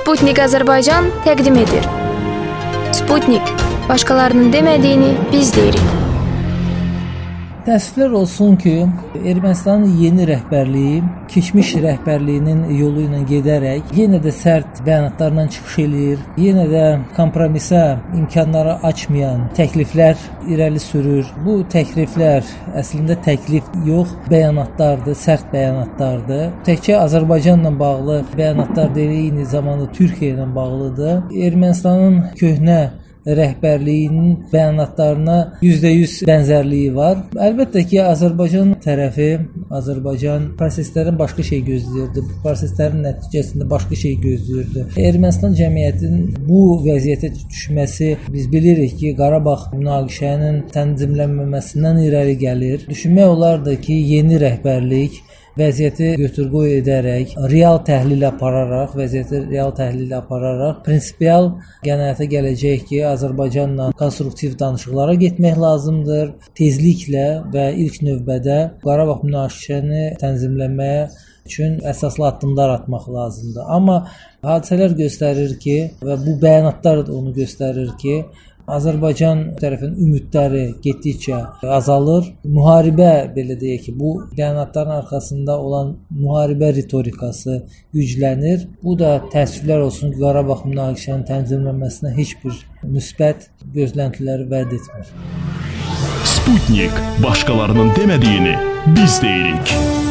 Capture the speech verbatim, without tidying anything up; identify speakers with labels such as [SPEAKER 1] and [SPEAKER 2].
[SPEAKER 1] Sputnik Azərbaycan təqdim edir. Sputnik, başqalarının demədiyini biz deyirik.
[SPEAKER 2] Təəssüflər olsun ki, Ermənistanın yeni rəhbərliyi keçmiş rəhbərliyinin yolu ilə gedərək yenə də sərt bəyanatlarla çıxış eləyir, yenə də kompromisə imkanları açmayan təkliflər irəli sürür. Bu təkliflər əslində təklif yox, bəyanatlardır, sərt bəyanatlardır. Təkcə Azərbaycanla bağlı bəyanatlar deyil, eyni zamanda Türkiyə ilə bağlıdır. Ermənistanın köhnə rəhbərliyinin bəyanatlarına yüzdə yüz bənzərliyi var. Əlbəttə ki, Azərbaycan tərəfi, Azərbaycan proseslərin başqa şey gözləyirdi. Bu proseslərin nəticəsində başqa şey gözləyirdi. Ermənistan cəmiyyətinin bu vəziyyətə düşməsi, biz bilirik ki, Qarabağ münaqişənin tənzimlənməməsindən irəli gəlir. Düşünmək olardı ki, yeni rəhbərlik vəziyyəti götür-qoy edərək, real təhlil apararaq, vəziyyəti real təhlil apararaq, prinsipial qənaətə gələcək ki, Azərbaycanla konstruktiv danışıqlara getmək lazımdır. Tezliklə və ilk növbədə Qarabağ münaqişəni tənzimləməyə üçün əsaslı addımlar atmaq lazımdır. Amma hadisələr göstərir ki, və bu bəyanatlar da onu göstərir ki, Azərbaycan tərəfinin ümidləri getdikcə azalır. Müharibə, belə deyək ki, bu bəyanatların arxasında olan müharibə ritorikası güclənir. Bu da təəssüflər olsun ki, Qarabağ münaqişənin tənzimlənməsinə heç bir müsbət gözləntiləri vəd etmir.
[SPEAKER 3] Sputnik, başqalarının demədiyini biz deyirik.